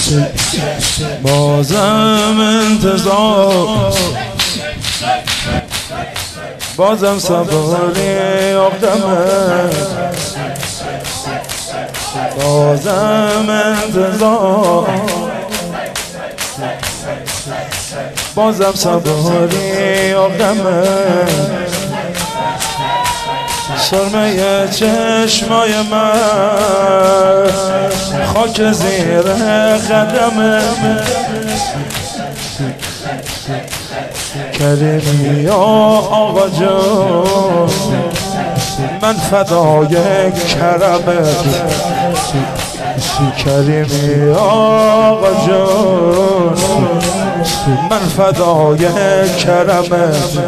بازم انتظار، بازم صبری آقدمه، بازم انتظار، بازم صبری آقدمه. سرمه چشمای من خاک زیر قدمه، کریمی یا آقا جون من فدای کرمت، کریمی یا آقا جون من فدای کرمت.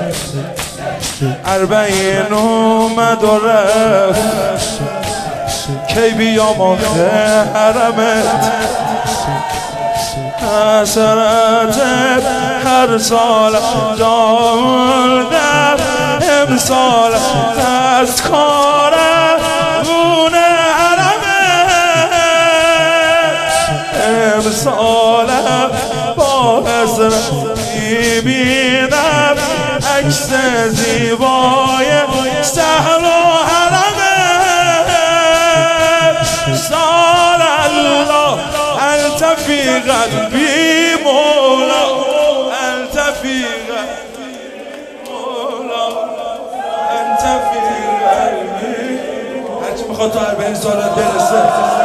اربعین اومد و رفت کی بیام آخه حرمت، حسرت هر سال جاوردم امسال از کارمون حرمت، امسال با حسرت میبینم عکس زیبای سهل و حرمت. سال الله انت فی قلبی مولا، انت فی قلبی مولا، انت فی قلبی. هرچی میخواد تا 40 سالت برسه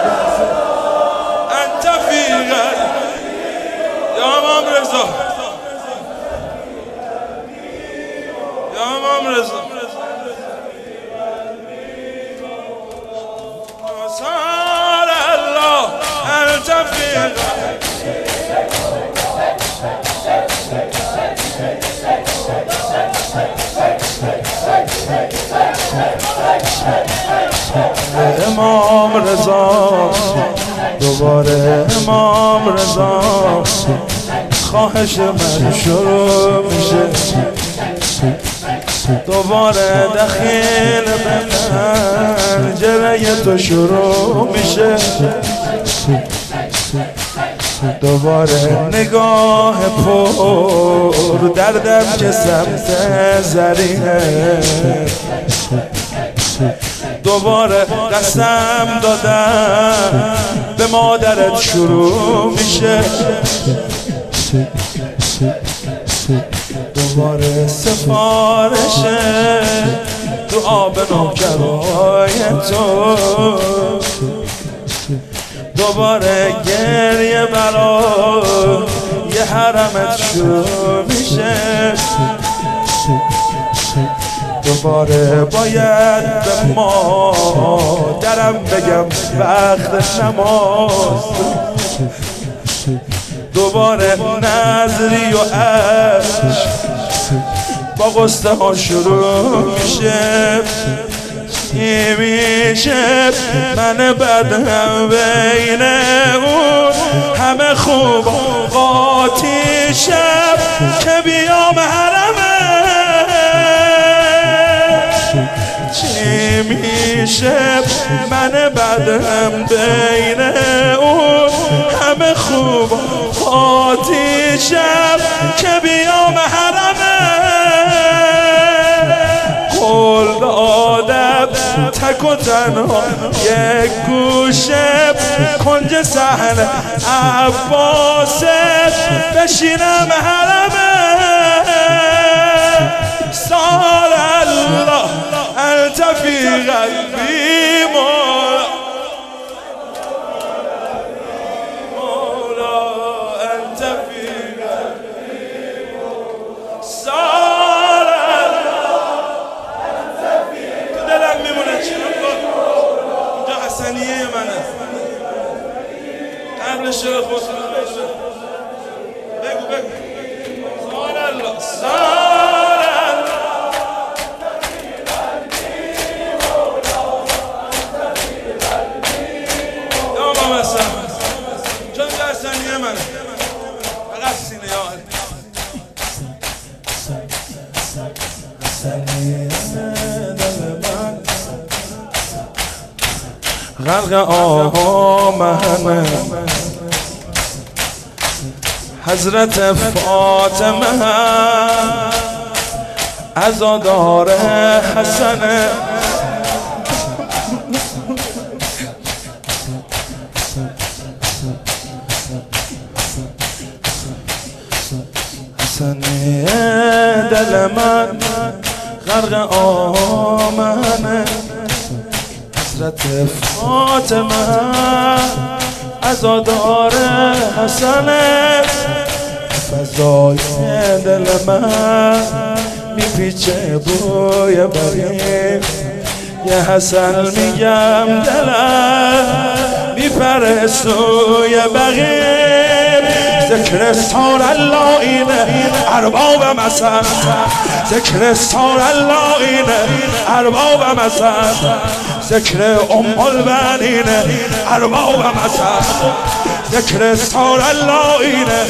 انت فی قلبی. یا امام رضا، یا امام رضا، سال الله انت فی امام رضا، دوباره امام رضا، خواهش من شروع میشه، دوباره دخیل پنجره تو شروع میشه، دوباره نگاه پر دردم که سمت زرینه، دوباره قسم دادم به مادرت شروع میشه، دوباره سفارشه دعا به نوکرای تو، دوباره گریه برای یه حرمت شروع میشه، دوباره باید به مادرم بگم وقت نماز، دوباره نظری و عشق با قصه ها شروع میشه، میشه من بدم بین اون همه خوب قاطی شب که بیام حرمه، چی میشه من بدم بین اون همه خوب قاطی شب که بیام حرمه، قول دادم تک و تنها یک گوشه کنج صحن عباست بشینم حرمه، سال الله انت فی قلبی مولا، مولا انت فی قلبی مولا، سال الله انت فی قلبی. تو دلم میمونه چی اینجا حسنیه منه قبل شعر خودم بگو بگو سال الله، سال چون دستانیه من فقط سینه یا غرق آمنه حضرت فاطمه عزادار حسن حسن دل من غرق آمنه حضرت فاطمه عزادار حسن فضای دل من میپیچه بوی بریم یه حسن میگم دلم میپره سوی بغیر ذکر استار الله اینه ارباب مثل ذکر استار الله اینه ارباب مثل ذکر ام البنین ارباب مثل ذکر استار الله اینه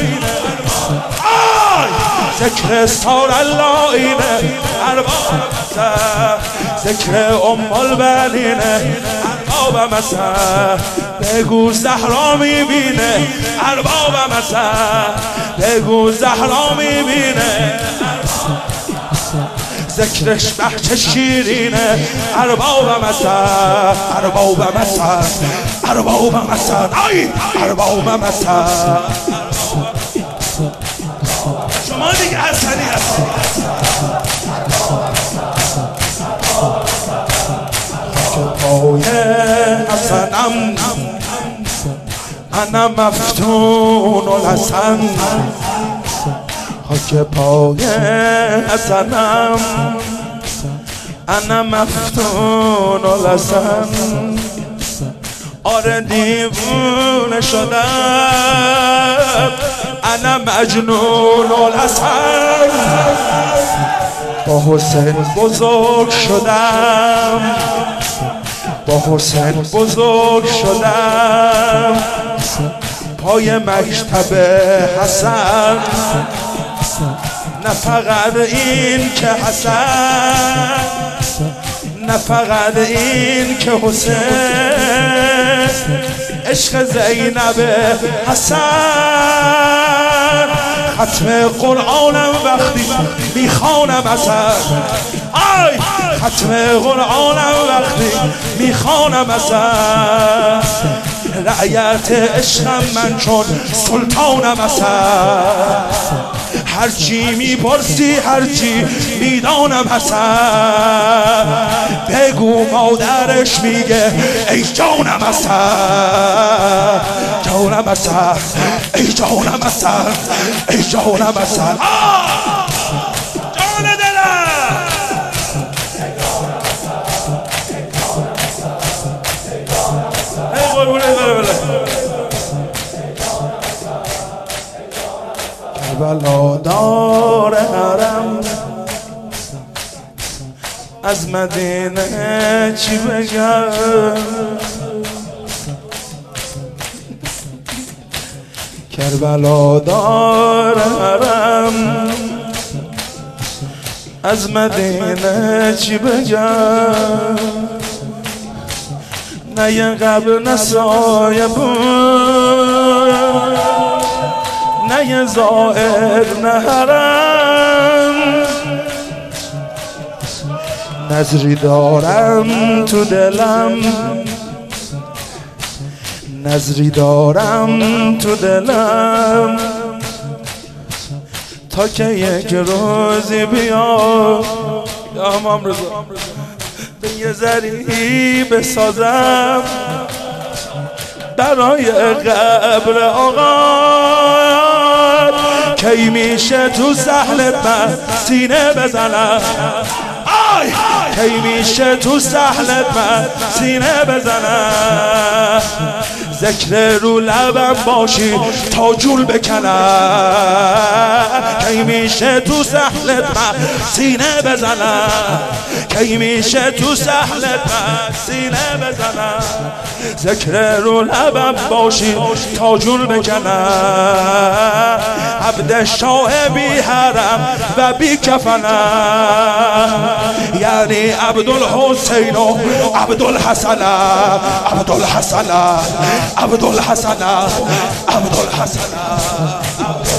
ذکر استار الله اینه ارباب مثل ذکر ام البنین ارباب مثل بگو زهرا میبینه ارباب مثل بگو زهرا میبینه ذکرش بخش شیرینه ارباب مثل ارباب مثل ارباب مثل ارباب مثل شما دیگه حسنی هستی پای حسنم انا مفتون الحسن خاک پای حسنم انا مفتون الحسن آره دیوونه شدم انا مجنون الحسن با حسین بزرگ شدم با حسین بزرگ شدم پای مکتب حسن نه فقط این که حسن نه فقط این که حسین عشق زینب حسن ختم قرآنم وقتی میخوانم اصلا ختم قرآنم وقتی میخوانم اصلا رعیت عشقم من چون سلطانم اصلا هرچی میپرسی هرچی میدانم حسن بگو مادرش میگه ای جانم حسن جانم حسن ای جانم حسن ای جانم حسن جان دلم ای قربونه بله کربلا دار حرم از مدینه چی بگم کربلا دار حرم از مدینه چی بگم نه یه قبر نه سایه بود نه یه زائر نه حرم نظری دارم تو دلم نظری دارم تو دلم تا که یک روزی بیا یا امام رضا به یه ذری بسازم برای قبر آقا کی میشه تو سهلت من سینه بزنم کی میشه تو سهلت من سینه بزنم ذکر رو لبم باشی تا جول بکنم کی میشه تو سهلت من سینه بزنم کی میشه تو سهلت من سینه بزنم ذکر رو لبم باشی تا جول بکنم عبد شاه بی حرم و بی کفنم یعنی عبدالحسین و عبدالحسن عبدالحسن عبدالحسن عبدالحسن